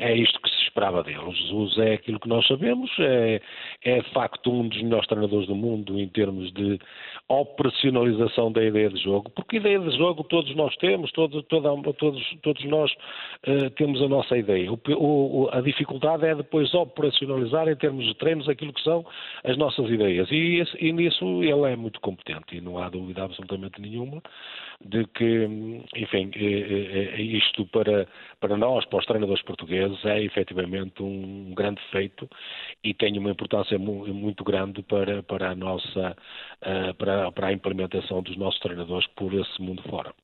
é isto que se esperava dele. O Jesus é aquilo que nós sabemos, é de facto um dos melhores treinadores do mundo em termos de operacionalização da ideia de jogo, porque ideia de jogo todos nós temos, todos nós temos a nossa ideia. A dificuldade é depois operacionalizar em termos de treinos aquilo que são as nossas ideias. E nisso ele é muito competente e não há dúvida absolutamente nenhuma de que, enfim, isto para nós, para os treinadores portugueses, é efetivamente um grande feito e tem uma importância muito grande para a nossa, para a implementação dos nossos treinadores por esse mundo fora.